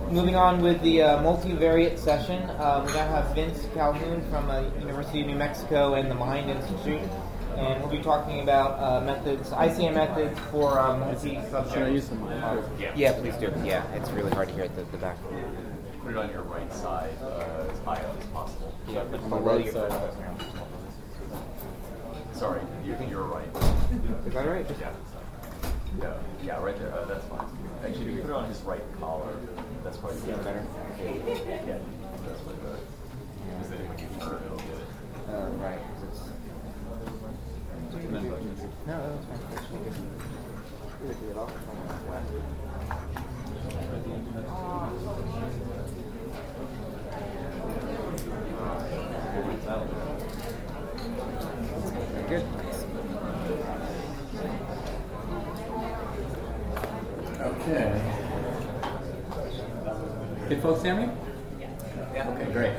Moving on with the multivariate session, we now have Vince Calhoun from University of New Mexico and the Mind Institute, and we'll be talking about methods, ICA methods for disease subjects. Should I use the mic? Yeah, please do. Yeah, it's really hard to hear at the back. Put it on your right side as high up as possible. Yeah, but On the right side. Sorry, you're right. Is that right? Yeah, right there. That's fine. Actually, if you put it on his right collar, that's probably Better? Yeah, that's what the. Because then when you turn, it'll get it. Right. No, that's fine. Either do it off or Very good. Okay. Can folks hear me? Yeah. Okay, great.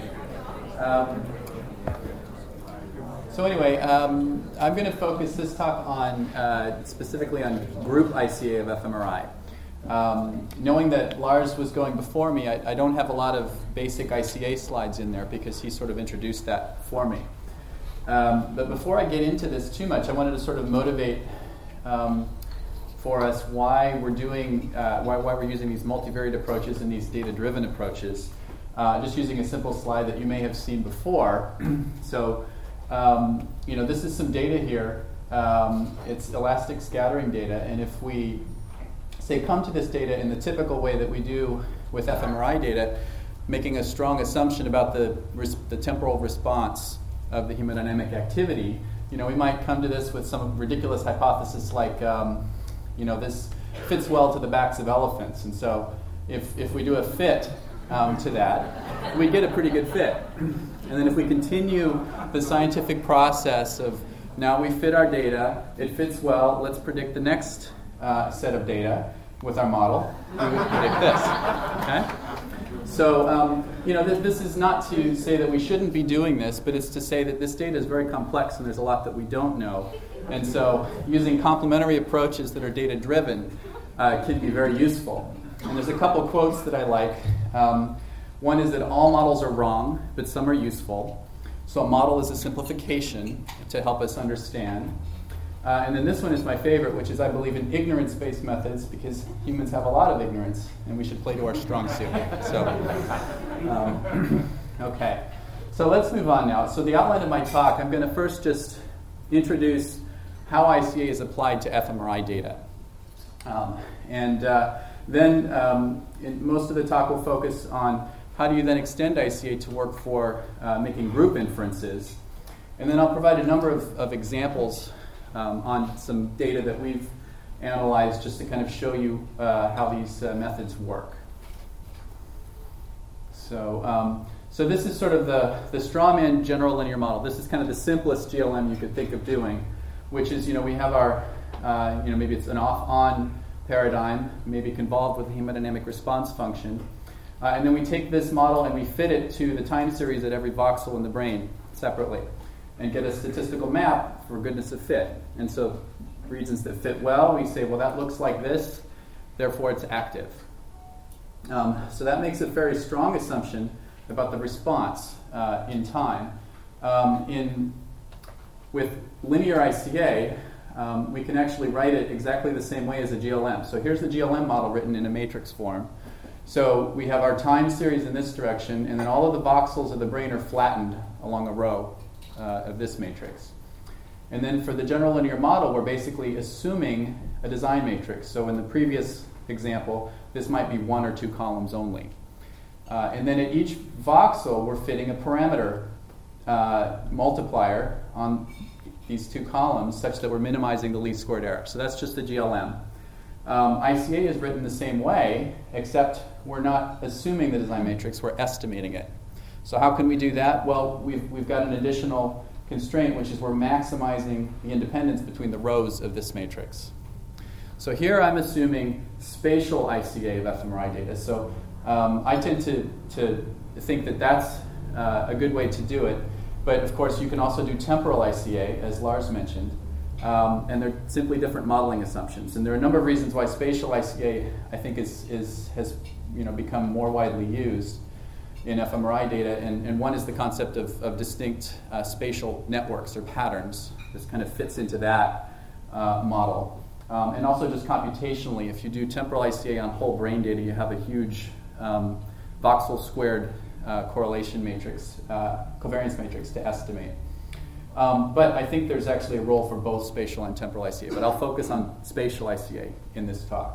So anyway, I'm going to focus this talk on specifically on group ICA of fMRI. Knowing that Lars was going before me, I don't have a lot of basic ICA slides in there because he sort of introduced that for me. But before I get into this too much, I wanted to sort of motivate for us why we're doing, why we're using these multivariate approaches and these data-driven approaches. Just using a simple slide that you may have seen before. So, this is some data here. It's elastic scattering data, and if we say come to this data in the typical way that we do with fMRI data, making a strong assumption about the temporal response of the hemodynamic activity, we might come to this with some ridiculous hypothesis like, this fits well to the backs of elephants, and so if we do a fit to that, we get a pretty good fit. And then if we continue the scientific process of now we fit our data, it fits well, let's predict the next set of data with our model, and we predict this. Okay? So, this is not to say that we shouldn't be doing this, but it's to say that this data is very complex and there's a lot that we don't know. And so using complementary approaches that are data-driven can be very useful. And there's a couple quotes that I like. One is that all models are wrong, but some are useful. So a model is a simplification to help us understand. And then this one is my favorite, which is I believe in ignorance-based methods because humans have a lot of ignorance, and we should play to our strong suit. So, okay. So let's move on now. So the outline of my talk, I'm going to first just introduce how ICA is applied to fMRI data. Then most of the talk will focus on how do you then extend ICA to work for making group inferences. And then I'll provide a number of examples on some data that we've analyzed just to kind of show you how these methods work. So this is sort of the strawman general linear model. This is kind of the simplest GLM you could think of doing, which is, we have our, maybe it's an off-on paradigm, maybe convolved with a hemodynamic response function. And then we take this model and we fit it to the time series at every voxel in the brain separately and get a statistical map for goodness of fit. And so regions that fit well, we say, well, that looks like this, therefore it's active. So that makes a very strong assumption about the response in time. With linear ICA, we can actually write it exactly the same way as a GLM. So here's the GLM model written in a matrix form. So we have our time series in this direction, and then all of the voxels of the brain are flattened along a row of this matrix. And then for the general linear model, we're basically assuming a design matrix. So in the previous example, this might be 1 or 2 columns only. And then at each voxel, we're fitting a parameter multiplier on these 2 columns such that we're minimizing the least squared error. So that's just the GLM. ICA is written the same way, except we're not assuming the design matrix, we're estimating it. So how can we do that? Well, we've got an additional constraint, which is we're maximizing the independence between the rows of this matrix. So here I'm assuming spatial ICA of fMRI data. So I tend to think that that's a good way to do it. But of course, you can also do temporal ICA, as Lars mentioned. And they're simply different modeling assumptions. And there are a number of reasons why spatial ICA, I think, has become more widely used in fMRI data, and one is the concept of distinct spatial networks or patterns. This kind of fits into that model. And also just computationally, if you do temporal ICA on whole brain data, you have a huge voxel squared correlation matrix, covariance matrix to estimate. But I think there's actually a role for both spatial and temporal ICA, but I'll focus on spatial ICA in this talk.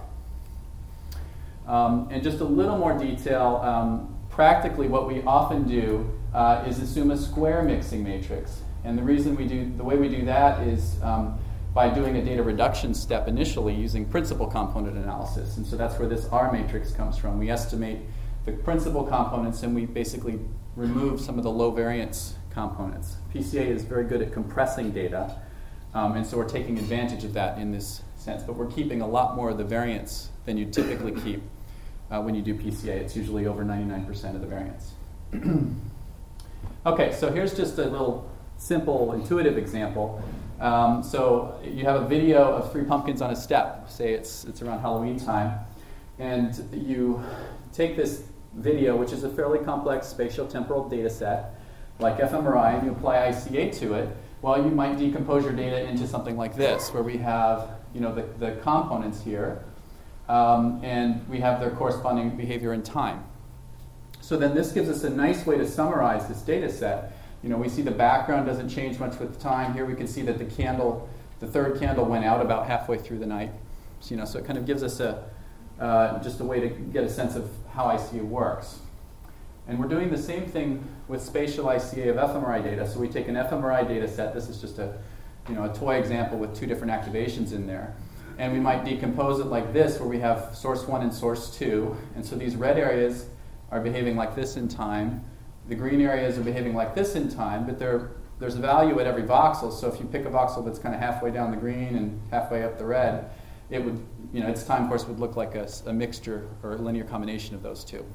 And just a little more detail, practically what we often do is assume a square mixing matrix. And the way we do that is by doing a data reduction step initially using principal component analysis. And so that's where this R matrix comes from. We estimate the principal components and we basically remove some of the low variance components. PCA is very good at compressing data, and so we're taking advantage of that in this sense. But we're keeping a lot more of the variance than you typically keep when you do PCA. It's usually over 99% of the variance. Okay, so here's just a little simple, intuitive example. So you have a video of 3 pumpkins on a step. Say it's around Halloween time. And you take this video, which is a fairly complex spatial temporal data set, like fMRI, and you apply ICA to it. Well, you might decompose your data into something like this, where we have the components here, and we have their corresponding behavior in time. So then this gives us a nice way to summarize this data set. We see the background doesn't change much with time. Here we can see that the third candle went out about halfway through the night. So it kind of gives us just a way to get a sense of how ICA works. And we're doing the same thing with spatial ICA of fMRI data. So we take an fMRI data set. This is just a toy example with 2 different activations in there. And we might decompose it like this, where we have source 1 and source 2. And so these red areas are behaving like this in time. The green areas are behaving like this in time, but there's a value at every voxel. So if you pick a voxel that's kind of halfway down the green and halfway up the red, it would, its time course would look like a mixture or a linear combination of those 2.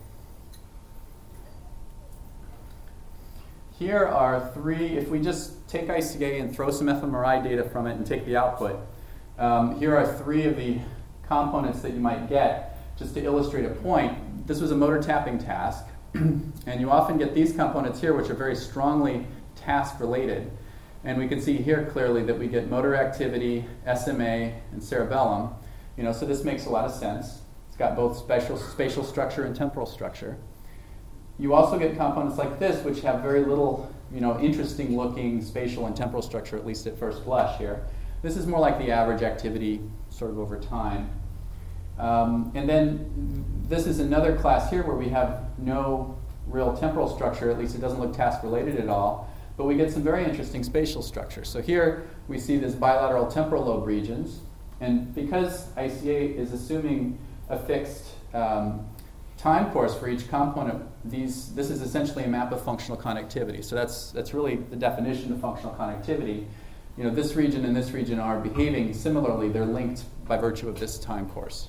Here are 3, if we just take ICA and throw some fMRI data from it and take the output, here are 3 of the components that you might get. Just to illustrate a point, this was a motor tapping task, and you often get these components here, which are very strongly task-related. And we can see here clearly that we get motor activity, SMA, and cerebellum. So this makes a lot of sense. It's got both spatial structure and temporal structure. You also get components like this, which have very little, interesting-looking spatial and temporal structure, at least at first blush here. This is more like the average activity, sort of over time. And then this is another class here where we have no real temporal structure, at least it doesn't look task-related at all, but we get some very interesting spatial structure. So here we see this bilateral temporal lobe regions, and because ICA is assuming a fixed time course for each component, this is essentially a map of functional connectivity. So that's really the definition of functional connectivity. This region and this region are behaving similarly. They're linked by virtue of this time course.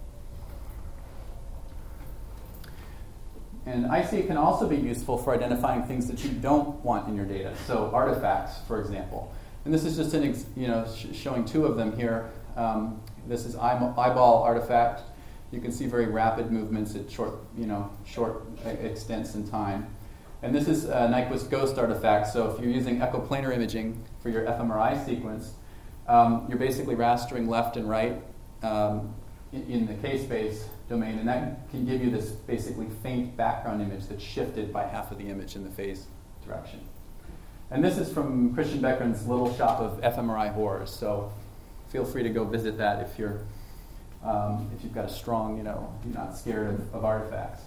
And ICA can also be useful for identifying things that you don't want in your data. So artifacts, for example. And this is just showing 2 of them here. This is eyeball artifact. You can see very rapid movements at short extents in time. And this is a Nyquist ghost artifact. So if you're using echoplanar imaging for your fMRI sequence, you're basically rastering left and right in the K-space domain, and that can give you this basically faint background image that's shifted by half of the image in the phase direction. And this is from Christian Beckman's Little Shop of fMRI Horrors. So feel free to go visit that if you've got a strong, you're not scared of artifacts.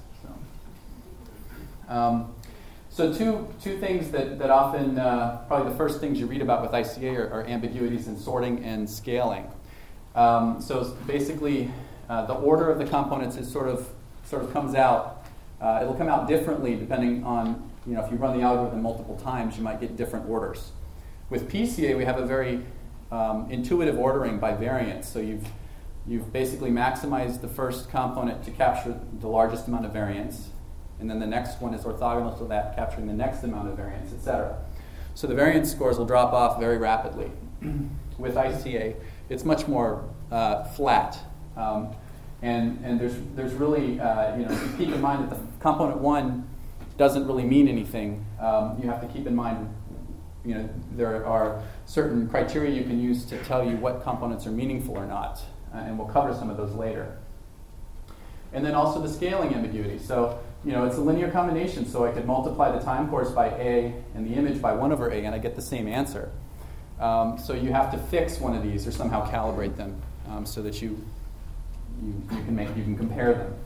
So two things that often, probably the first things you read about with ICA are ambiguities in sorting and scaling. So basically, the order of the components is sort of comes out. It'll come out differently depending on, if you run the algorithm multiple times, you might get different orders. With PCA, we have a very intuitive ordering by variance. So you've basically maximized the first component to capture the largest amount of variance, and then the next one is orthogonal to that, capturing the next amount of variance, etc. So the variance scores will drop off very rapidly. With ICA, it's much more flat. And there's really, you keep in mind that the component 1 doesn't really mean anything. You have to keep in mind, there are certain criteria you can use to tell you what components are meaningful or not. And we'll cover some of those later. And then also the scaling ambiguity. So, it's a linear combination, so I could multiply the time course by A and the image by 1 over A, and I get the same answer. So you have to fix one of these or somehow calibrate them so that you can compare them.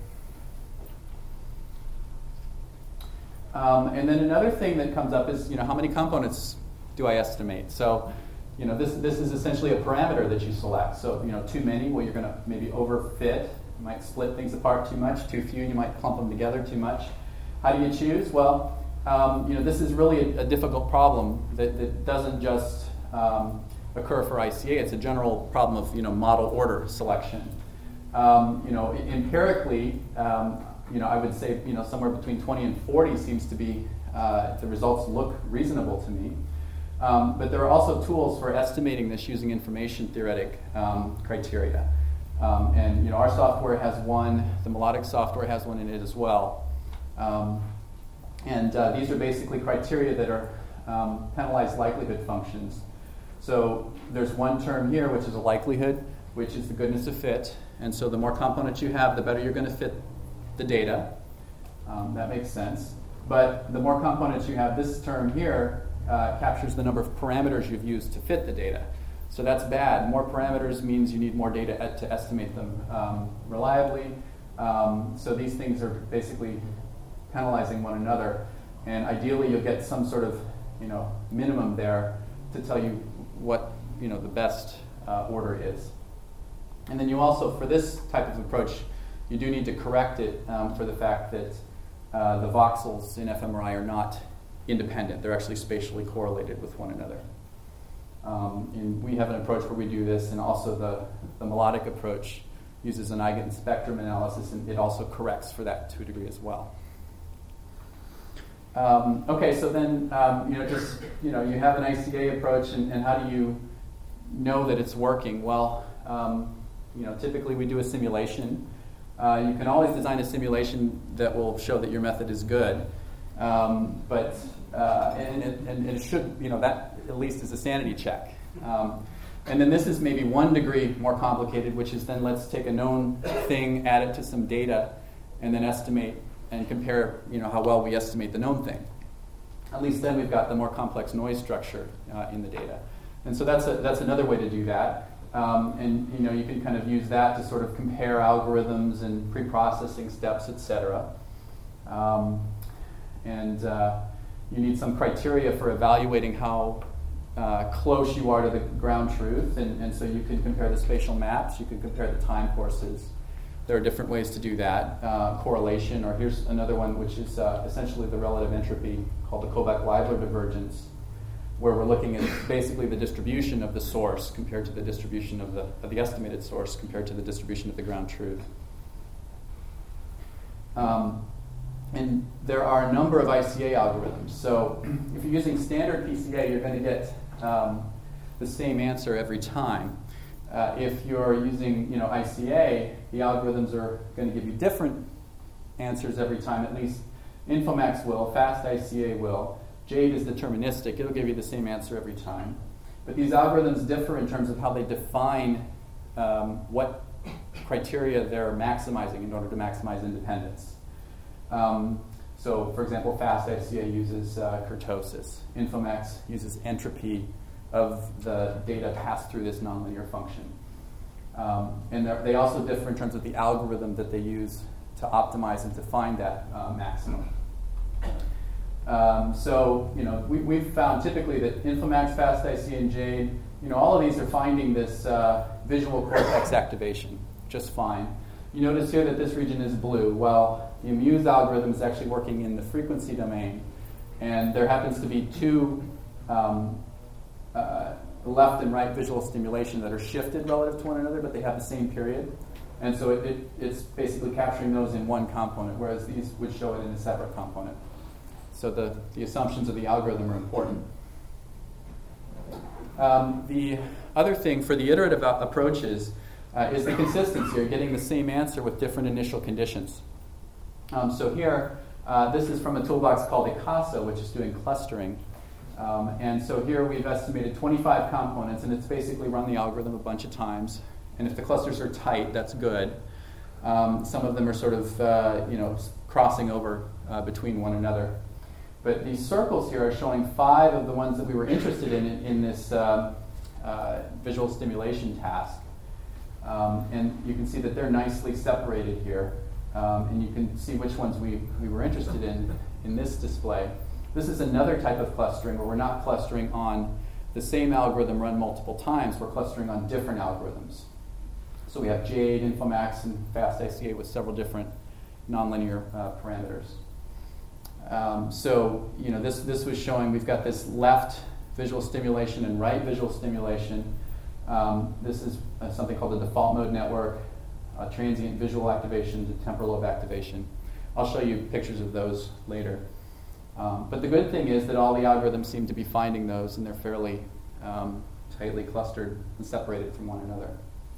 And then another thing that comes up is, how many components do I estimate? So, this is essentially a parameter that you select. So, too many, well, you're going to maybe overfit. You might split things apart too much. Too few, you might clump them together too much. How do you choose? Well, this is really a difficult problem that doesn't just occur for ICA. It's a general problem of, model order selection. Empirically, I would say, somewhere between 20 and 40 seems to be, the results look reasonable to me. But there are also tools for estimating this using information theoretic criteria. And our software has one, the Melodic software has one in it as well. And these are basically criteria that are penalized likelihood functions. So there's one term here, which is a likelihood, which is the goodness of fit. And so the more components you have, the better you're going to fit the data. That makes sense. But the more components you have, this term here captures the number of parameters you've used to fit the data. So that's bad. More parameters means you need more data to estimate them reliably. So these things are basically penalizing one another. And ideally, you'll get some sort of minimum there to tell you what the best order is. And then you also, for this type of approach, you do need to correct it for the fact that the voxels in fMRI are not independent. They're actually spatially correlated with one another. And we have an approach where we do this, and also the melodic approach uses an eigenspectrum analysis, and it also corrects for that to a degree as well. Okay, so then you have an ICA approach, and how do you know that it's working? Well, typically we do a simulation. You can always design a simulation that will show that your method is good, but it should, that at least is a sanity check. And then this is maybe 1 degree more complicated, which is then let's take a known thing, add it to some data, and then estimate and compare, how well we estimate the known thing. At least then we've got the more complex noise structure in the data. And so that's another way to do that. And you can kind of use that to sort of compare algorithms and pre-processing steps, etc. And you need some criteria for evaluating how close you are to the ground truth. And so you can compare the spatial maps, you can compare the time courses. There are different ways to do that. Correlation, or here's another one, which is essentially the relative entropy, called the Kovac-Leibler divergence, where we're looking at basically the distribution of the source compared to the distribution of the estimated source compared to the distribution of the ground truth. And there are a number of ICA algorithms. So if you're using standard PCA, you're going to get the same answer every time. If you're using ICA, the algorithms are going to give you different answers every time. At least Infomax will, Fast ICA will. Jade is deterministic. It'll give you the same answer every time. But these algorithms differ in terms of how they define what criteria they're maximizing in order to maximize independence. So, for example, Fast ICA uses kurtosis. Infomax uses entropy of the data passed through this nonlinear function. And they also differ in terms of the algorithm that they use to optimize and to find that maximum. So, we've found typically that Infomax, Fast ICA, and Jade, all of these are finding this visual cortex activation just fine. You notice here that this region is blue. Well, the Muse algorithm is actually working in the frequency domain, and there happens to be two left and right visual stimulation that are shifted relative to one another, but they have the same period. And so it's basically capturing those in one component, whereas these would show it in a separate component. So the assumptions of the algorithm are important. The other thing for the iterative approaches, is the consistency. You're getting the same answer with different initial conditions. So here, this is from a toolbox called Icasa, which is doing clustering. And so here we've estimated 25 components, and it's basically run the algorithm a bunch of times. And if the clusters are tight, that's good. Some of them are sort of crossing over between one another. But these circles here are showing 5 of the ones that we were interested in this visual stimulation task. And you can see that they're nicely separated here. And you can see which ones we were interested in this display. This is another type of clustering where we're not clustering on the same algorithm run multiple times. We're clustering on different algorithms. So we have JADE, Infomax, and FastICA with several different nonlinear parameters. So this was showing we've got this left visual stimulation and right visual stimulation. This is something called the default mode network, transient visual activation to temporal lobe activation. I'll show you pictures of those later. But the good thing is that all the algorithms seem to be finding those, and they're fairly tightly clustered and separated from one another.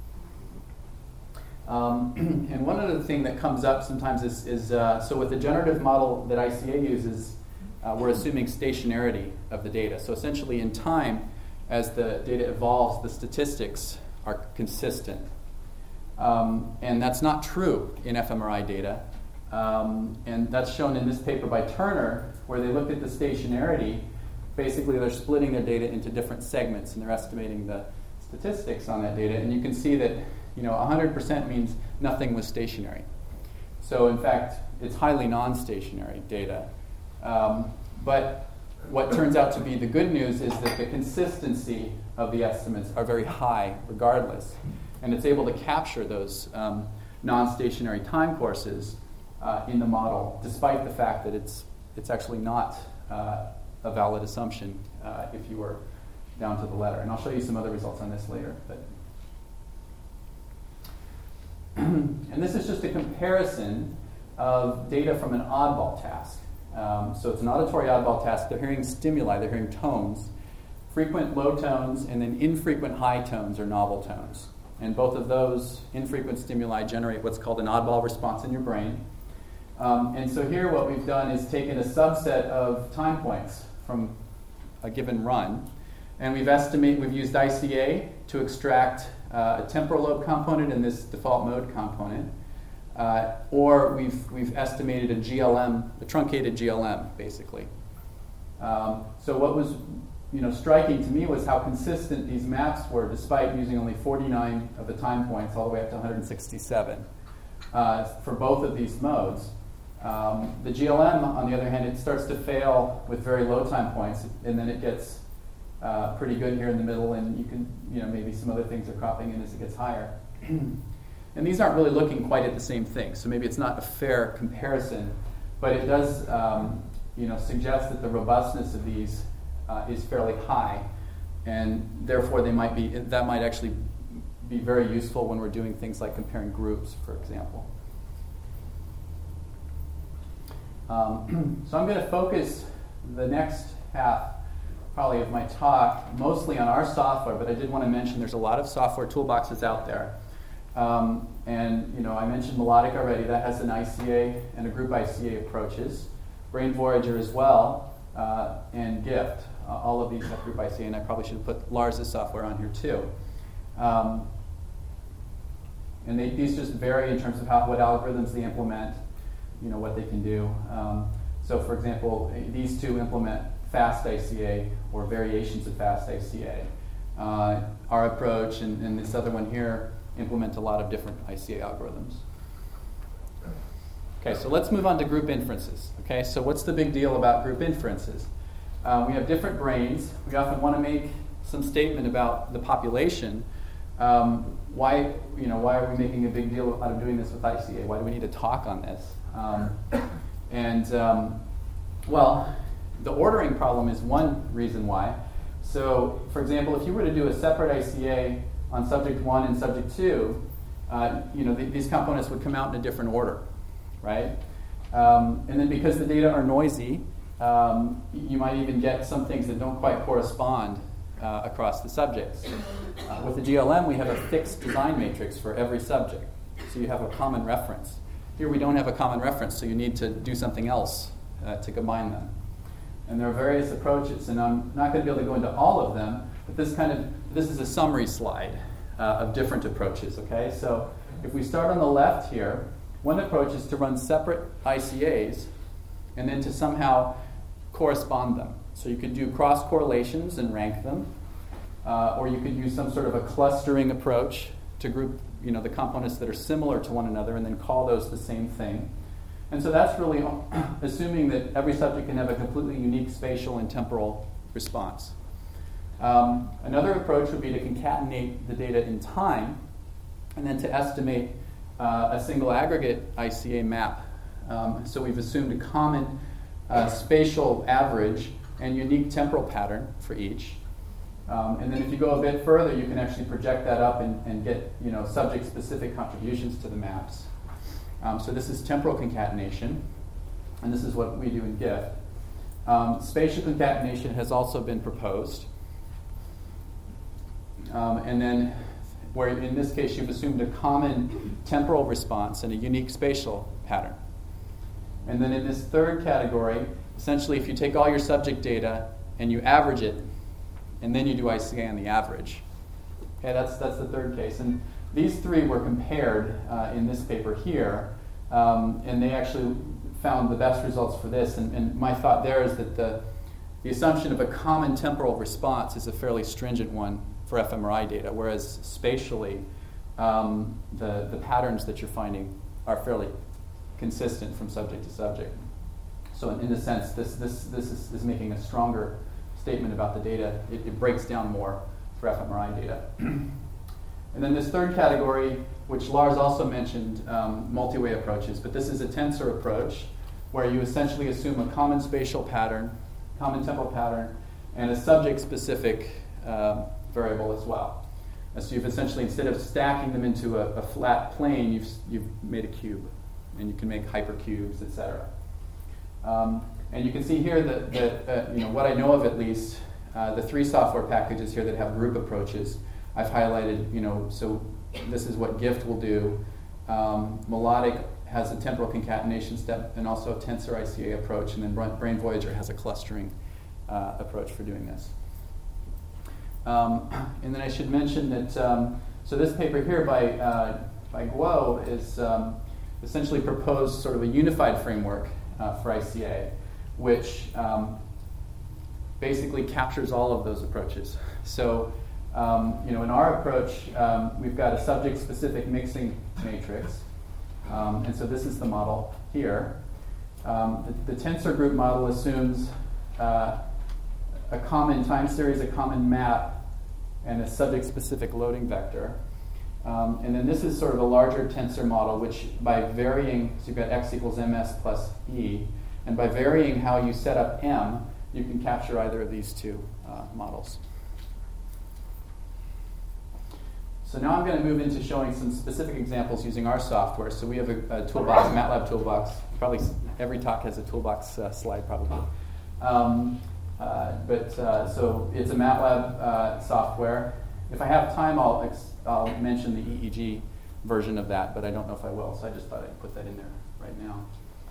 And one other thing that comes up sometimes is so with the generative model that ICA uses, we're assuming stationarity of the data. So essentially in time, as the data evolves, the statistics are consistent. And that's not true in fMRI data. And that's shown in this paper by Turner, where they looked at the stationarity. Basically, they're splitting their data into different segments, and they're estimating the statistics on that data. And you can see that 100% means nothing was stationary. So in fact, it's highly non-stationary data. But what turns out to be the good news is that the consistency of the estimates are very high regardless. And it's able to capture those non-stationary time courses in the model, despite the fact that it's actually not a valid assumption if you were down to the letter. And I'll show you some other results on this later. And this is just a comparison of data from an oddball task. So it's an auditory oddball task. They're hearing stimuli, they're hearing tones, frequent low tones, and then infrequent high tones or novel tones. And both of those infrequent stimuli generate what's called an oddball response in your brain. And so here what we've done is taken a subset of time points from a given run, and we've used ICA to extract a temporal lobe component and this default mode component, or we've estimated a GLM, a truncated GLM, basically. So what was striking to me was how consistent these maps were, despite using only 49 of the time points all the way up to 167 for both of these modes. The GLM, on the other hand, it starts to fail with very low time points, and then it gets pretty good here in the middle, and you can, maybe some other things are cropping in as it gets higher. And these aren't really looking quite at the same thing, so maybe it's not a fair comparison, but it does, suggest that the robustness of these is fairly high, and therefore that might actually be very useful when we're doing things like comparing groups, for example. So I'm going to focus the next half, probably, of my talk mostly on our software, but I did want to mention there's a lot of software toolboxes out there. And I mentioned Melodic already. That has an ICA and a group ICA approaches. Brain Voyager as well, and GIFT. All of these have group ICA, and I probably should have put Lars' software on here too. And these just vary in terms of what algorithms they implement, what they can do. So for example, these two implement FastICA or variations of FastICA. Our approach and this other one here implement a lot of different ICA algorithms. Okay, so let's move on to group inferences. Okay, so what's the big deal about group inferences? We have different brains. We often want to make some statement about the population. Why are we making a big deal out of doing this with ICA? Why do we need to talk on this? Well, the ordering problem is one reason why. So, for example, if you were to do a separate ICA on subject 1 and subject 2, these components would come out in a different order, right? And then because the data are noisy, you might even get some things that don't quite correspond across the subjects. With the GLM, we have a fixed design matrix for every subject, so you have a common reference. Here we don't have a common reference, so you need to do something else to combine them. And there are various approaches, and I'm not going to be able to go into all of them, but this is a summary slide of different approaches, okay? So if we start on the left here, one approach is to run separate ICAs and then to somehow correspond them. So you could do cross correlations and rank them, or you could use some sort of a clustering approach to group the components that are similar to one another and then call those the same thing. And so that's really assuming that every subject can have a completely unique spatial and temporal response. Another approach would be to concatenate the data in time and then to estimate a single aggregate ICA map. So we've assumed a common spatial average and unique temporal pattern for each. And then if you go a bit further, you can actually project that up and get subject-specific contributions to the maps. So this is temporal concatenation, and this is what we do in GIFT. Spatial concatenation has also been proposed. And then where in this case you've assumed a common temporal response and a unique spatial pattern. And then in this third category, essentially if you take all your subject data and you average it, and then you do ICA on the average. Okay, that's the third case. And these three were compared in this paper here, and they actually found the best results for this. And my thought there is that the assumption of a common temporal response is a fairly stringent one for fMRI data, whereas spatially, the patterns that you're finding are fairly consistent from subject to subject. So in a sense, this is making a stronger statement about the data. It breaks down more for fMRI data. And then this third category, which Lars also mentioned, multi-way approaches, but this is a tensor approach where you essentially assume a common spatial pattern, common temporal pattern, and a subject-specific variable as well. So you've essentially, instead of stacking them into a flat plane, you've made a cube, and you can make hypercubes, etc. And you can see here that what I know of at least, the three software packages here that have group approaches, I've highlighted, so this is what GIFT will do. Melodic has a temporal concatenation step and also a tensor ICA approach, and then Brain Voyager has a clustering approach for doing this. And then I should mention that, so this paper here by Guo is essentially proposed sort of a unified framework for ICA, which basically captures all of those approaches. So, in our approach, we've got a subject-specific mixing matrix, and so this is the model here. The tensor group model assumes a common time series, a common map, and a subject-specific loading vector. And then this is sort of a larger tensor model, which by varying, so you've got x equals ms plus e, and by varying how you set up m, you can capture either of these two models. So now I'm going to move into showing some specific examples using our software. So we have a toolbox, MATLAB toolbox. Probably every talk has a toolbox slide, probably. So it's a MATLAB software. If I have time, I'll mention the EEG version of that, but I don't know if I will, so I just thought I'd put that in there right now.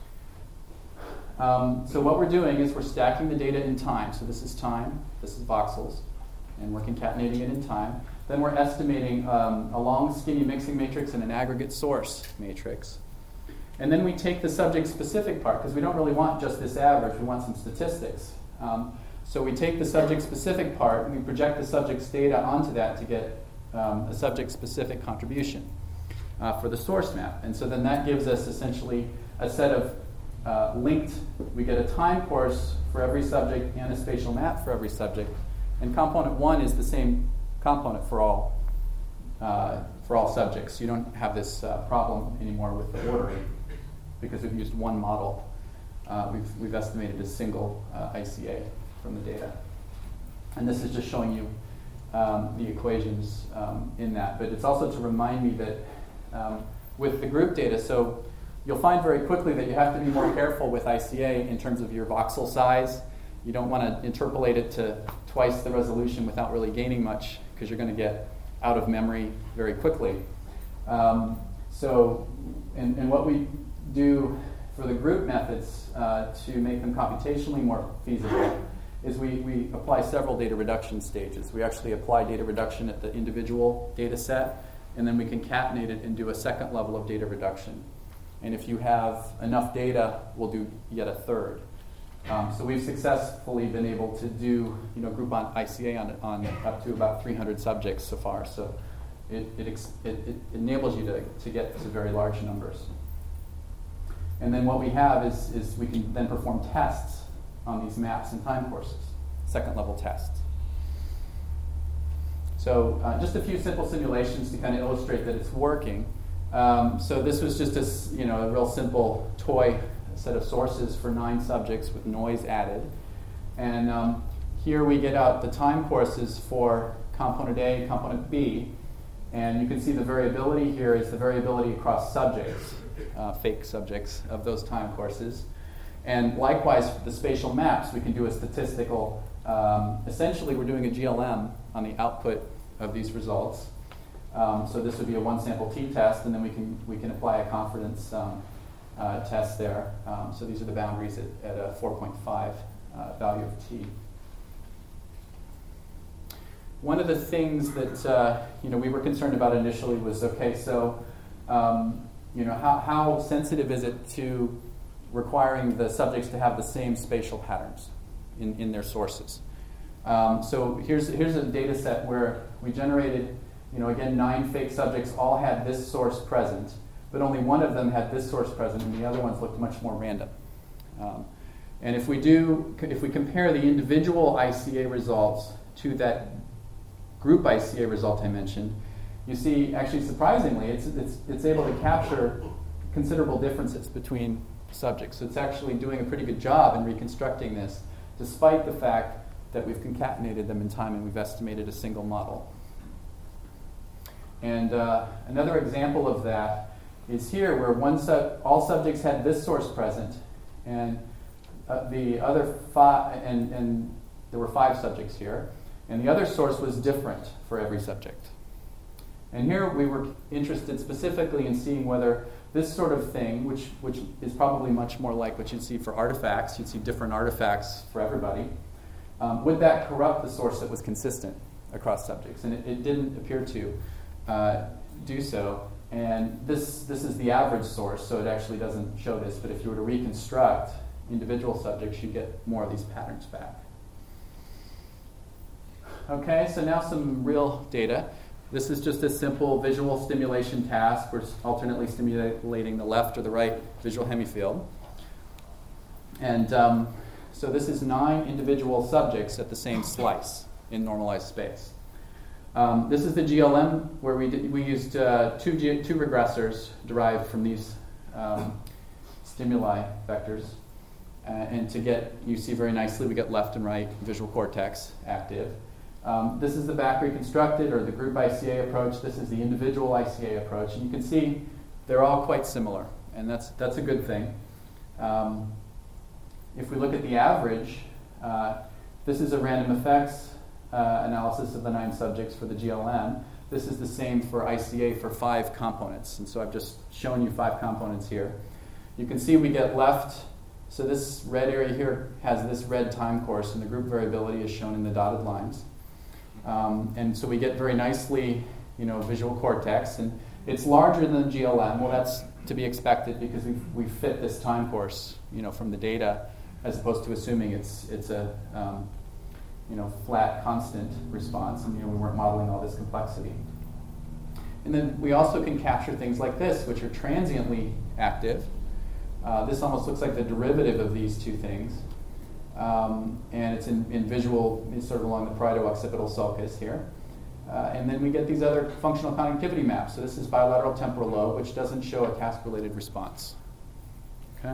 So what we're doing is we're stacking the data in time. So this is time, this is voxels, and we're concatenating it in time. Then we're estimating a long, skinny mixing matrix and an aggregate source matrix. And then we take the subject-specific part, because we don't really want just this average, we want some statistics. So we take the subject-specific part and we project the subject's data onto that to get a subject-specific contribution for the source map. And so then that gives us essentially a set of we get a time course for every subject and a spatial map for every subject. And component 1 is the same component for all subjects. You don't have this problem anymore with the ordering because we've used one model. We've estimated a single ICA from the data. And this is just showing you the equations in that. But it's also to remind me that with the group data, so you'll find very quickly that you have to be more careful with ICA in terms of your voxel size You don't want to interpolate it to twice the resolution without really gaining much, because you're going to get out of memory very quickly. And what we do for the group methods to make them computationally more feasible is we apply several data reduction stages. We actually apply data reduction at the individual data set, and then we concatenate it and do a second level of data reduction. And if you have enough data, we'll do yet a third. So we've successfully been able to do group on ICA on up to about 300 subjects so far. So it enables you to get to very large numbers. And then what we have is we can then perform tests on these maps and time courses, second level tests. So just a few simple simulations to kind of illustrate that it's working. So this was just a real simple toy set of sources for 9 subjects with noise added. And here we get out the time courses for component A, component B. And you can see the variability here is the variability across subjects, fake subjects of those time courses. And likewise, for the spatial maps, we can do a statistical, essentially we're doing a GLM on the output of these results. So this would be a one sample t-test, and then we can apply a confidence test there. So these are the boundaries at a 4.5 value of t. One of the things that we were concerned about initially was, okay, so how sensitive is it to requiring the subjects to have the same spatial patterns in their sources? So here's a data set where we generated, again, 9 fake subjects all had this source present, but only one of them had this source present, and the other ones looked much more random. And if we compare the individual ICA results to that group ICA result I mentioned, you see, actually, surprisingly, it's able to capture considerable differences between subjects. So it's actually doing a pretty good job in reconstructing this, despite the fact that we've concatenated them in time and we've estimated a single model. And another example of that is here, where all subjects had this source present, and the other 5, and there were 5 subjects here, and the other source was different for every subject. And here we were interested specifically in seeing whether this sort of thing, which is probably much more like what you'd see for artifacts, you'd see different artifacts for everybody, would that corrupt the source that was consistent across subjects? And it didn't appear to do so. And this is the average source, so it actually doesn't show this, but if you were to reconstruct individual subjects, you get more of these patterns back. Okay, so now some real data. This is just a simple visual stimulation task. We're alternately stimulating the left or the right visual hemifield. And so this is 9 individual subjects at the same slice in normalized space. This is the GLM where we used two regressors derived from these stimuli vectors. And to get, you see very nicely, we get left and right visual cortex active. This is the back reconstructed, or the group ICA approach. This is the individual ICA approach. And you can see they're all quite similar, and that's a good thing. If we look at the average, this is a random effects analysis of the 9 subjects for the GLM. This is the same for ICA for 5 components. And so I've just shown you 5 components here. You can see we get left. So this red area here has this red time course, and the group variability is shown in the dotted lines. And so we get very nicely, visual cortex, and it's larger than GLM. Well, that's to be expected because we fit this time course, from the data, as opposed to assuming it's a flat, constant response, and we weren't modeling all this complexity. And then we also can capture things like this, which are transiently active. This almost looks like the derivative of these two things. And it's in visual, it's sort of along the parieto-occipital sulcus here. And then we get these other functional connectivity maps. So this is bilateral temporal lobe, which doesn't show a task-related response. Okay?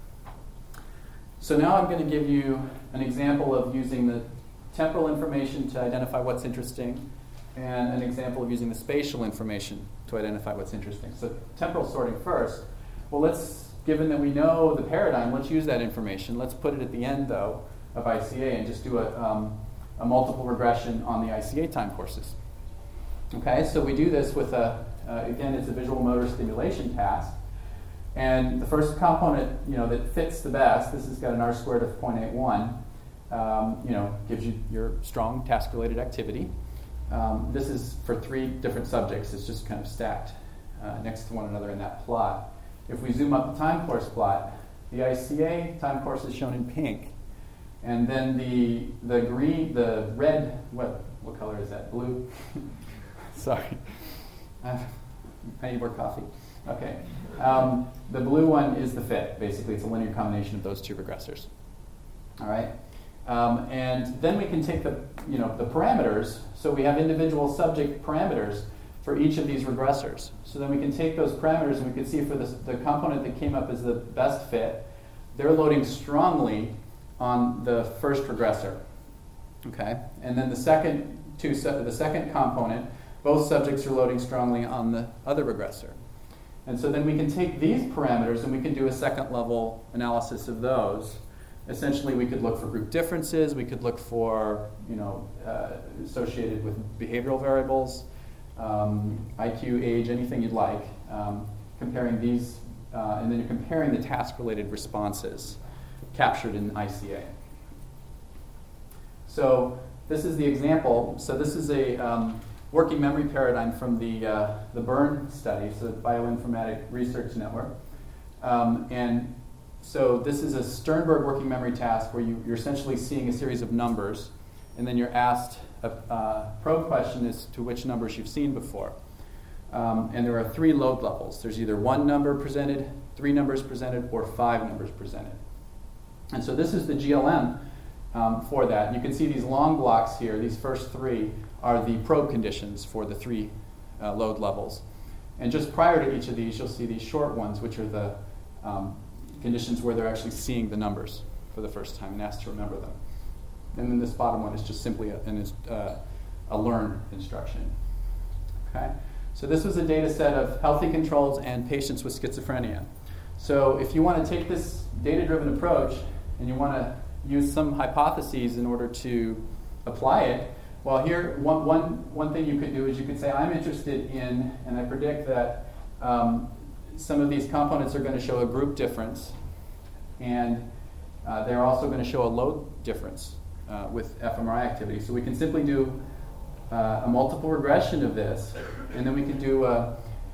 So now I'm going to give you an example of using the temporal information to identify what's interesting, and an example of using the spatial information to identify what's interesting. So temporal sorting first. Well, given that we know the paradigm, let's use that information. Let's put it at the end, though, of ICA and just do a multiple regression on the ICA time courses. Okay, so we do this with again, it's a visual motor stimulation task. And the first component, that fits the best, this has got an R-squared of 0.81, gives you your strong task-related activity. This is for 3 different subjects. It's just kind of stacked next to one another in that plot. If we zoom up the time course plot, the ICA time course is shown in pink. And then the red, what color is that? Blue? Sorry. I need more coffee. Okay. The blue one is the fit. Basically, it's a linear combination of those 2 regressors. All right. And then we can take the parameters. So we have individual subject parameters for each of these regressors. So then we can take those parameters and we can see for the component that came up as the best fit, they're loading strongly on the first regressor. Okay. And then the second component, both subjects are loading strongly on the other regressor. And so then we can take these parameters and we can do a second level analysis of those. Essentially, we could look for group differences. We could look for, associated with behavioral variables, IQ, age, anything you'd like. Comparing these, and then you're comparing the task-related responses captured in ICA. So this is the example. So this is a working memory paradigm from the BERN study, so the Bioinformatic Research Network. And so this is a Sternberg working memory task where you're essentially seeing a series of numbers, and then you're asked a probe question as to which numbers you've seen before. And there are 3 load levels. There's either 1 number presented, 3 numbers presented, or 5 numbers presented. And so this is the GLM for that. You can see these long blocks here. These first 3 are the probe conditions for the 3 load levels. And just prior to each of these, you'll see these short ones, which are the conditions where they're actually seeing the numbers for the first time and asked to remember them. And then this bottom one is just simply a learn instruction. Okay? So this was a data set of healthy controls and patients with schizophrenia. So if you want to take this data-driven approach and you want to use some hypotheses in order to apply it, well, here, one thing you could do is you could say, I'm interested in, and I predict that some of these components are going to show a group difference, and they're also going to show a load difference with fMRI activity. So we can simply do a multiple regression of this, and then we can do a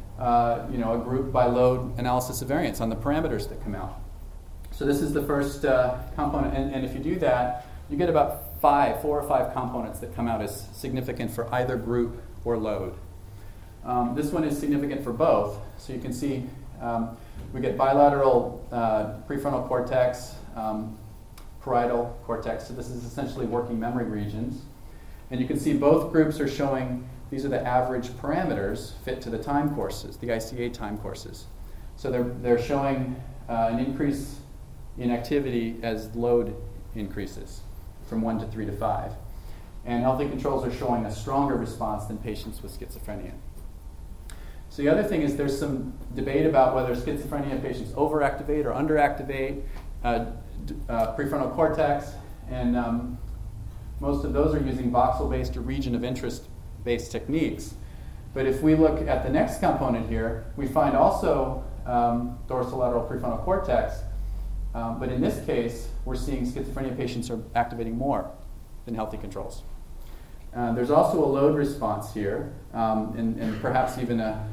group by load analysis of variance on the parameters that come out. So this is the first component, and if you do that, you get about 4 or 5 components that come out as significant for either group or load. This one is significant for both. So you can see we get bilateral prefrontal cortex, parietal cortex. So this is essentially working memory regions. And you can see both groups are showing, these are the average parameters fit to the time courses, the ICA time courses. So they're showing an increase in activity as load increases from 1 to 3 to 5. And healthy controls are showing a stronger response than patients with schizophrenia. So the other thing is there's some debate about whether schizophrenia patients overactivate or underactivate prefrontal cortex, and most of those are using voxel-based or region of interest-based techniques. But if we look at the next component here, we find also dorsolateral prefrontal cortex, but in this case, we're seeing schizophrenia patients are activating more than healthy controls. There's also a load response here, and perhaps even a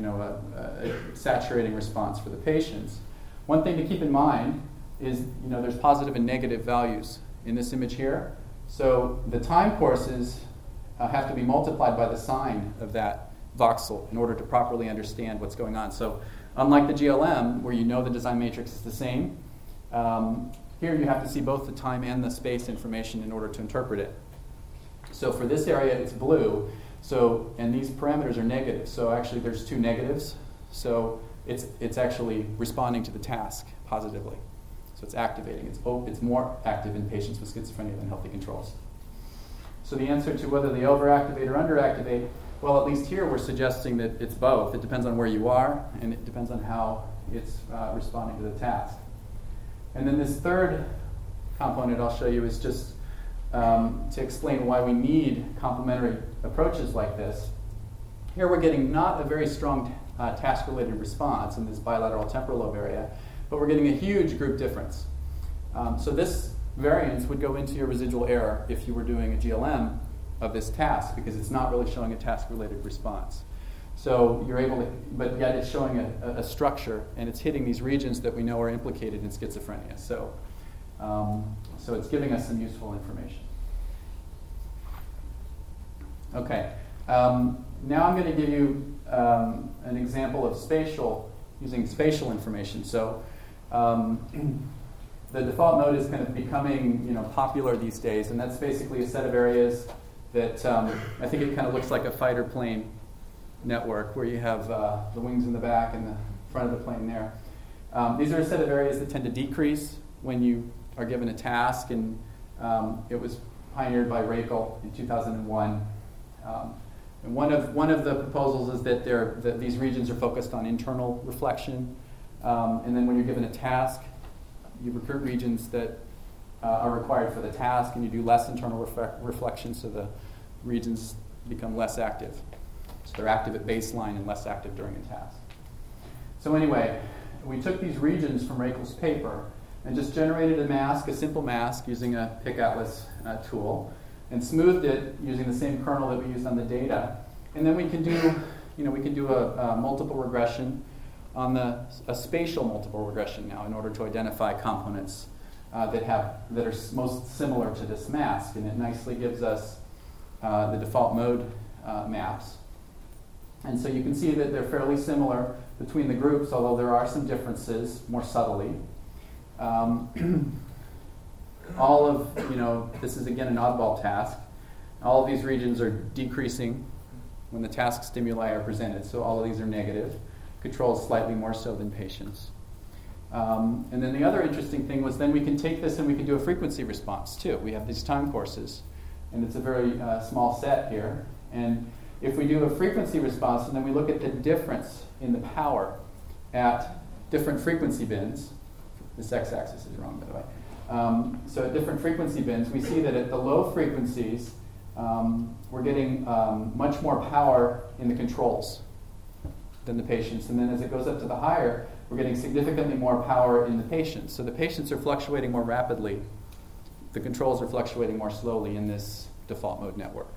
saturating response for the patients. One thing to keep in mind is, there's positive and negative values in this image here. So the time courses have to be multiplied by the sign of that voxel in order to properly understand what's going on. So unlike the GLM, where the design matrix is the same, here you have to see both the time and the space information in order to interpret it. So for this area, it's blue. So, and these parameters are negative. So actually there's 2 negatives. So it's actually responding to the task positively. So it's activating. It's more active in patients with schizophrenia than healthy controls. So the answer to whether they overactivate or underactivate, well, at least here we're suggesting that it's both. It depends on where you are, and it depends on how it's responding to the task. And then this third component I'll show you is just to explain why we need complementary approaches like this. Here we're getting not a very strong task-related response in this bilateral temporal lobe area, but we're getting a huge group difference. So this variance would go into your residual error if you were doing a GLM of this task, because it's not really showing a task-related response. So you're able to, but yet it's showing a structure, and it's hitting these regions that we know are implicated in schizophrenia. So it's giving us some useful information. Okay, now I'm going to give you an example of using spatial information. So the default mode is kind of becoming popular these days, and that's basically a set of areas that I think it kind of looks like a fighter plane network where you have the wings in the back and the front of the plane there. These are a set of areas that tend to decrease when you are given a task, and it was pioneered by Rakel in 2001. And one of the proposals is that these regions are focused on internal reflection, and then when you're given a task, you recruit regions that are required for the task, and you do less internal reflection, so the regions become less active. So they're active at baseline and less active during a task. So anyway, we took these regions from Rakel's paper and just generated a simple mask using a PicAtlas tool, and smoothed it using the same kernel that we used on the data. And then we can do a multiple regression on a spatial multiple regression now in order to identify components that are most similar to this mask, and it nicely gives us the default mode maps. And so you can see that they're fairly similar between the groups, although there are some differences more subtly. All of, this is again an oddball task. All of these regions are decreasing when the task stimuli are presented, so all of these are negative. Controls slightly more so than patients. And then the other interesting thing was then we can take this and we can do a frequency response too. We have these time courses, and it's a very small set here. And if we do a frequency response and then we look at the difference in the power at different frequency bins, this x-axis is wrong, by the way. So at different frequency bins, we see that at the low frequencies, we're getting much more power in the controls than the patients. And then as it goes up to the higher, we're getting significantly more power in the patients. So the patients are fluctuating more rapidly. The controls are fluctuating more slowly in this default mode network.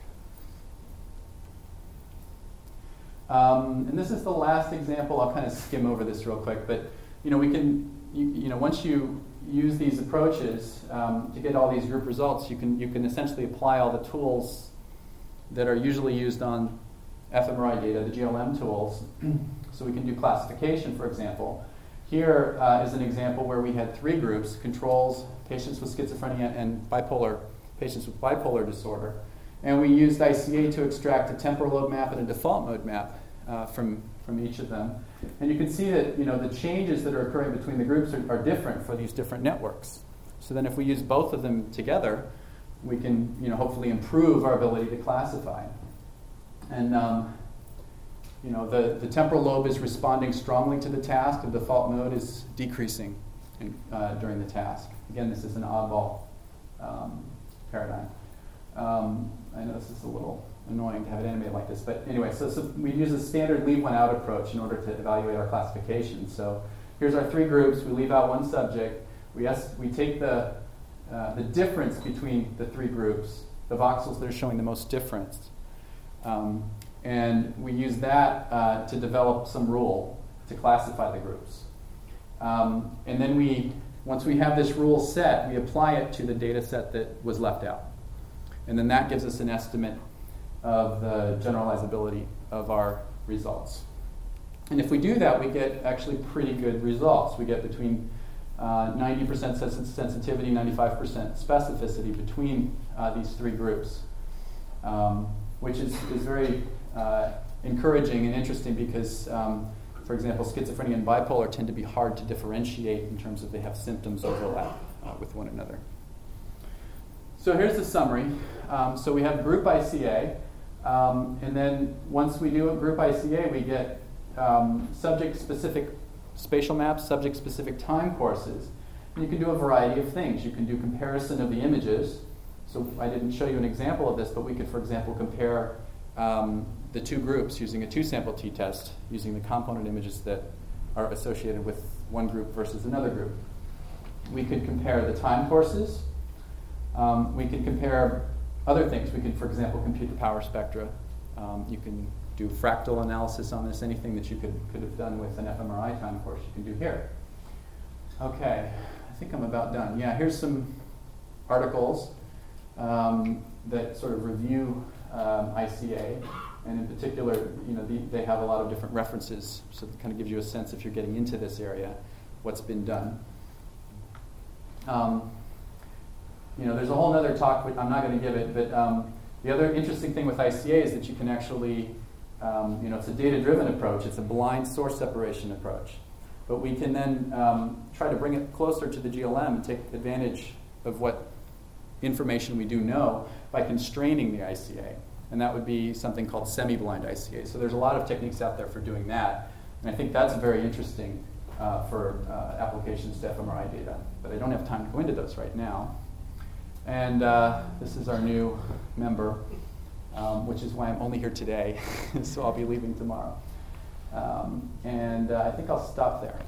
And this is the last example. I'll kind of skim over this real quick, but we can, once you use these approaches to get all these group results, you can essentially apply all the tools that are usually used on fMRI data, the GLM tools. So we can do classification, for example. Here is an example where we had 3 groups: controls, patients with schizophrenia, and patients with bipolar disorder. And we used ICA to extract a temporal lobe map and a default mode map from each of them. And you can see that the changes that are occurring between the groups are different for these different networks. So then if we use both of them together, we can hopefully improve our ability to classify. And the temporal lobe is responding strongly to the task. The default mode is decreasing during the task. Again, this is an oddball paradigm. I know this is a little annoying to have it animated like this, but anyway, so we use a standard leave one out approach in order to evaluate our classification. So here's our 3 groups. We leave out one subject. We take the difference between the 3 groups, the voxels that are showing the most difference, and we use that to develop some rule to classify the groups. And then once we have this rule set, we apply it to the data set that was left out. And then that gives us an estimate of the generalizability of our results. And if we do that, we get actually pretty good results. We get between 90% sensitivity, 95% specificity between these 3 groups, which is very encouraging and interesting because, for example, schizophrenia and bipolar tend to be hard to differentiate in terms of they have symptoms overlap with one another. So here's the summary. So we have group ICA, and then once we do a group ICA, we get subject-specific spatial maps, subject-specific time courses. You can do a variety of things. You can do comparison of the images. So I didn't show you an example of this, but we could, for example, compare the two groups using a two-sample t-test, using the component images that are associated with one group versus another group. We could compare the time courses. We could compare other things. We could, for example, compute the power spectra. You can do fractal analysis on this. Anything that you could have done with an fMRI time course, you can do here. Okay, I think I'm about done. Yeah, here's some articles that sort of review ICA, and in particular, they have a lot of different references, so it kind of gives you a sense, if you're getting into this area, what's been done. There's a whole other talk, but I'm not going to give it, but the other interesting thing with ICA is that you can actually, it's a data-driven approach, it's a blind source separation approach, but we can then try to bring it closer to the GLM and take advantage of what information we do know by constraining the ICA. And that would be something called semi-blind ICA. So there's a lot of techniques out there for doing that. And I think that's very interesting for applications to fMRI data. But I don't have time to go into those right now. And this is our new member, which is why I'm only here today. So I'll be leaving tomorrow. And I think I'll stop there.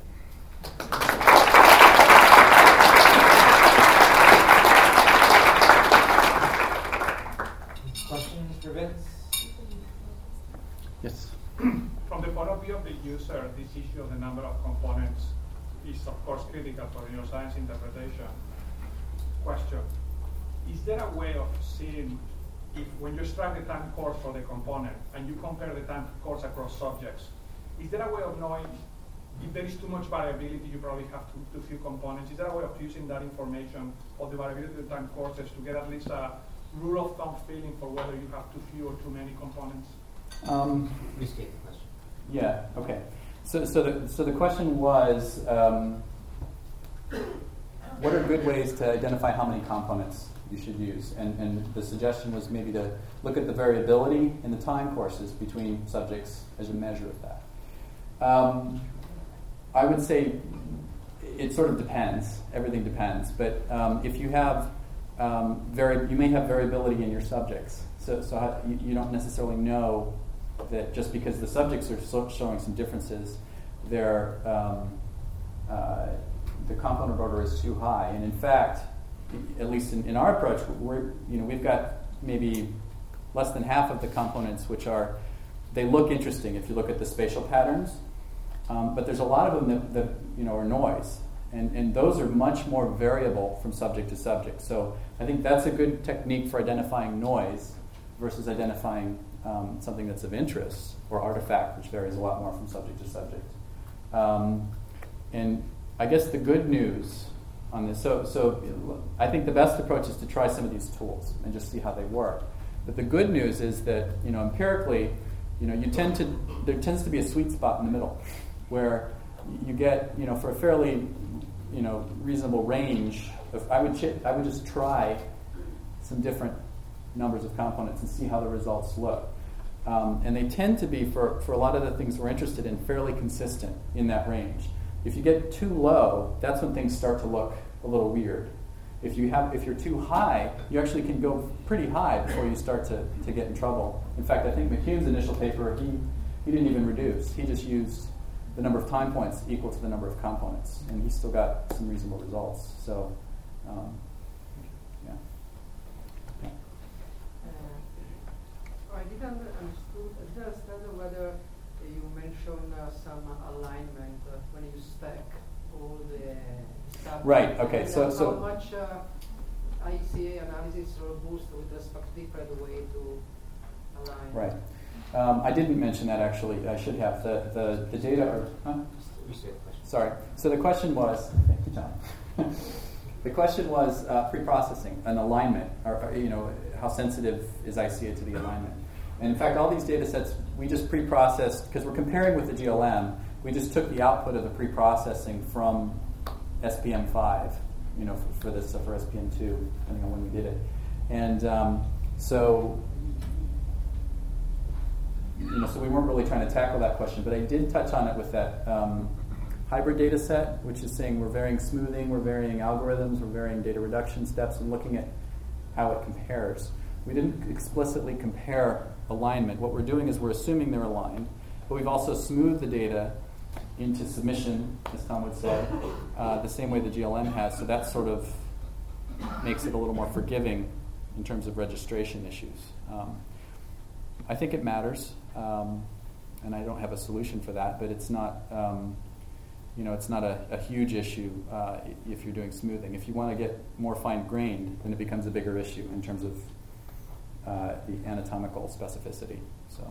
Questions for Vince? Yes. From the point of view of the user, this issue of the number of components is, of course, critical for neuroscience interpretation. Question: is there a way of seeing if, when you extract the time course for the component and you compare the time course across subjects, is there a way of knowing if there is too much variability? You probably have too few components. Is there a way of using that information of the variability of the time courses to get at least a rule of thumb feeling for whether you have too few or too many components? Restate the question. Yeah. Okay. So the question was, what are good ways to identify how many components you should use? And the suggestion was maybe to look at the variability in the time courses between subjects as a measure of that. I would say it sort of depends. Everything depends. But if you have you may have variability in your subjects. So you don't necessarily know that just because the subjects are showing some differences, the component order is too high. And in fact, at least in our approach, we've got maybe less than half of the components which they look interesting if you look at the spatial patterns, but there's a lot of them that are noise. And those are much more variable from subject to subject. So I think that's a good technique for identifying noise versus identifying something that's of interest, or artifact, which varies a lot more from subject to subject. And I guess the good news on this, so I think the best approach is to try some of these tools and just see how they work. But the good news is that empirically, there tends to be a sweet spot in the middle where you get, for a fairly reasonable range of, I would just try some different numbers of components and see how the results look. And they tend to be, for a lot of the things we're interested in, fairly consistent in that range. If you get too low, that's when things start to look a little weird. If you're too high, you actually can go pretty high before you start to get in trouble. In fact, I think McCune's initial paper, he didn't even reduce. He just used the number of time points equal to the number of components, and he still got some reasonable results. So, yeah. I didn't understand whether you mentioned some alignment when you stack all the stuff. Right. Okay. So how much ICA analysis is robust with respect to different way to align? Right. I didn't mention that actually. I should have. The data are. Huh? Sorry. So the question was. Thank you, John. The question was pre-processing, an alignment, or how sensitive is ICA to the alignment. And in fact, all these data sets we just pre-processed because we're comparing with the GLM. We just took the output of the pre-processing from SPM5, for this, for SPM2, depending on when we did it, and so we weren't really trying to tackle that question, but I did touch on it with that hybrid data set, which is saying we're varying smoothing, we're varying algorithms, we're varying data reduction steps, and looking at how it compares. We didn't explicitly compare alignment. What we're doing is we're assuming they're aligned, but we've also smoothed the data into submission, as Tom would say, the same way the GLM has, so that sort of makes it a little more forgiving in terms of registration issues. I think it matters, and I don't have a solution for that, but it's not, it's not a huge issue if you're doing smoothing. If you want to get more fine-grained, then it becomes a bigger issue in terms of the anatomical specificity. So,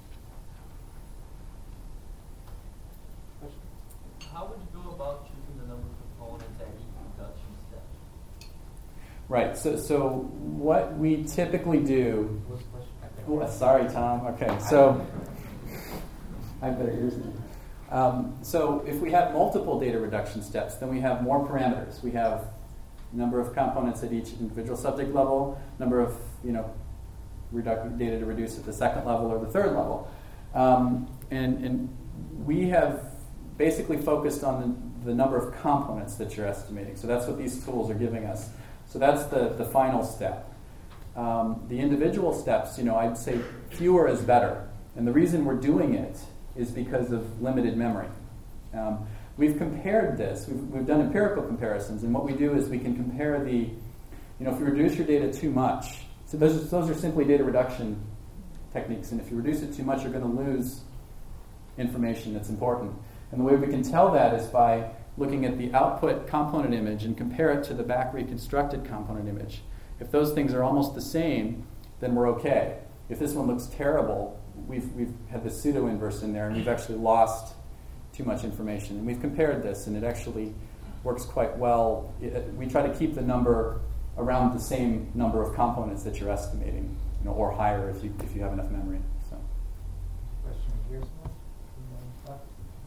how would you go about choosing the number of components at each reduction step? Right. So what we typically do. Oh, sorry, Tom. Okay. So I better use it. So if we have multiple data reduction steps, then we have more parameters. We have number of components at each individual subject level, number of data to reduce at the second level or the third level, and we have basically focused on the number of components that you're estimating. So that's what these tools are giving us. So that's the final step. The individual steps, I'd say fewer is better. And the reason we're doing it is because of limited memory. We've compared this. We've done empirical comparisons. And what we do is we can compare if you reduce your data too much, so those are simply data reduction techniques. And if you reduce it too much, you're going to lose information that's important. And the way we can tell that is by looking at the output component image and compare it to the back reconstructed component image. If those things are almost the same, then we're okay. If this one looks terrible, we've had the pseudo-inverse in there, and we've actually lost too much information. And we've compared this, and it actually works quite well. We try to keep the number around the same number of components that you're estimating, or higher if you have enough memory. So. Question here, Smith?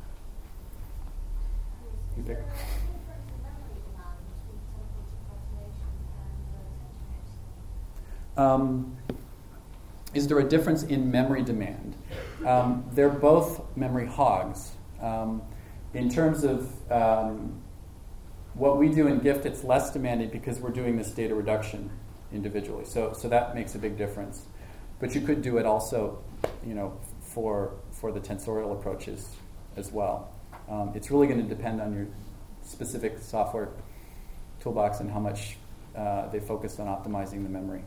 You pick. Is there a difference in memory demand? They're both memory hogs. In terms of what we do in GIFT, it's less demanding because we're doing this data reduction individually. So that makes a big difference. But you could do it also, for the tensorial approaches as well. It's really going to depend on your specific software toolbox and how much they focus on optimizing the memory.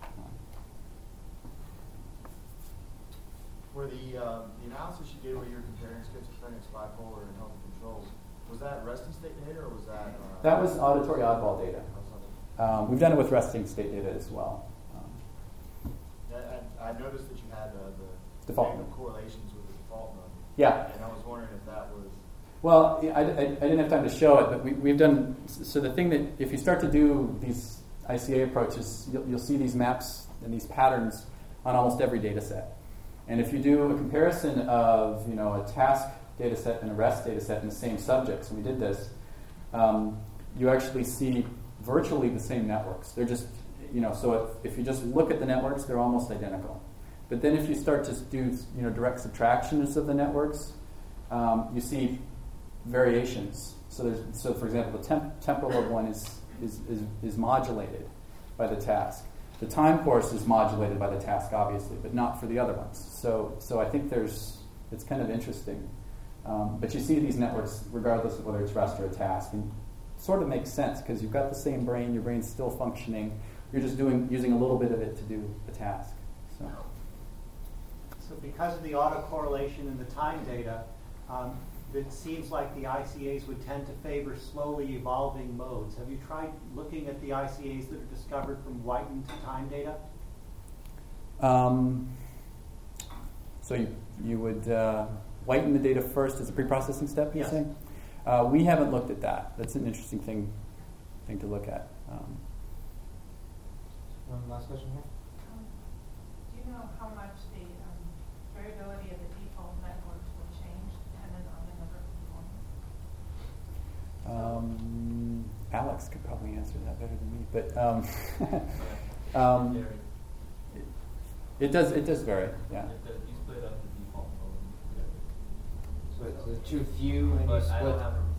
For the analysis you did where you were comparing schizophrenics, bipolar, and healthy controls, was that resting state data or was that? That was auditory oddball data. We've done it with resting state data as well. I noticed that you had the default correlations with the default number. Yeah. And I was wondering if that was. Well, I didn't have time to show it, but we've done. So the thing that if you start to do these ICA approaches, you'll see these maps and these patterns on almost every data set. And if you do a comparison of a task data set and a rest data set in the same subjects, and we did this, you actually see virtually the same networks. They're just, so if you just look at the networks, they're almost identical. But then if you start to do direct subtractions of the networks, you see variations. So for example, the temporal lobe one is modulated by the task. The time course is modulated by the task, obviously, but not for the other ones. So I think it's kind of interesting. But you see these networks regardless of whether it's rest or a task. And it sort of makes sense because you've got the same brain, your brain's still functioning. You're just using a little bit of it to do the task. So because of the autocorrelation in the time data, it seems like the ICAs would tend to favor slowly evolving modes. Have you tried looking at the ICAs that are discovered from whitened time data? So you would whiten the data first as a pre-processing step, you're Yes. saying? We haven't looked at that. That's an interesting thing to look at. One last question here. Do you know how much the variability of the default networks will change dependent on the number of components? Alex could probably answer that better than me, but it does vary. Yeah. You split up the default mode. So it's too few and you But I split. don't have a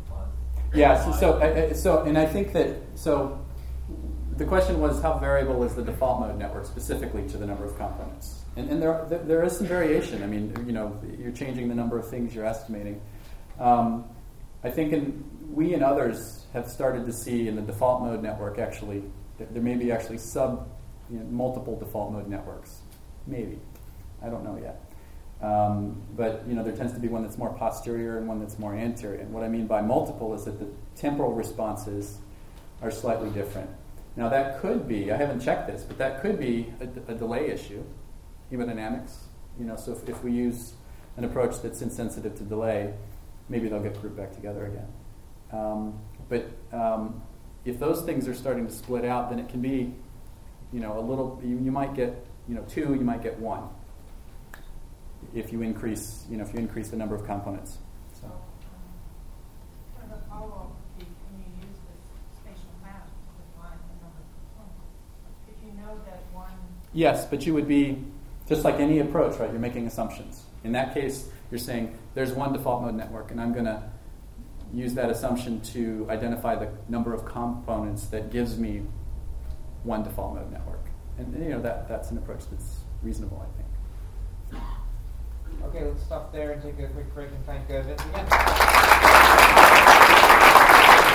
Yeah. And I think that the question was how variable is the default mode network specifically to the number of components, and there is some variation. I mean, you're changing the number of things you're estimating. I think we and others have started to see in the default mode network actually there may be actually multiple default mode networks. Maybe. I don't know yet. But there tends to be one that's more posterior and one that's more anterior. And what I mean by multiple is that the temporal responses are slightly different. Now that could be, I haven't checked this, but that could be a delay issue, hemodynamics. So if we use an approach that's insensitive to delay, maybe they'll get grouped back together again. But if those things are starting to split out, then it can be, a little. You might get, 2. You might get 1. If you increase, the number of components. So. Kind of a follow-up would be, can you use this spatial map to define the number of components? If you know that one. Yes, but you would be just like any approach, right? You're making assumptions. In that case, you're saying there's one default mode network, and I'm going to use that assumption to identify the number of components that gives me one default mode network. And that's an approach that's reasonable, I think. Okay, let's stop there and take a quick break and thank Vince again.